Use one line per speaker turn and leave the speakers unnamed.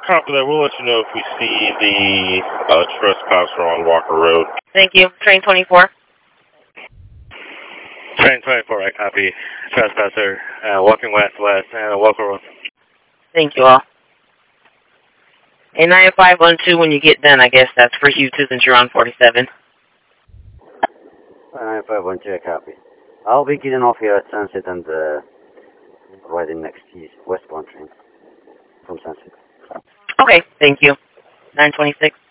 Copy that. We'll let you know if we see the trespasser on Walker Road.
Thank you. Train 24.
Train 24, I copy. Trespasser, walking west-west, Walker Road.
Thank you all. A 9512, when you get done, I guess that's for you too, since you're on 47.
9512, I copy. I'll be getting off here at Sunset and riding next westbound train from Sunset.
Okay, thank you. 926.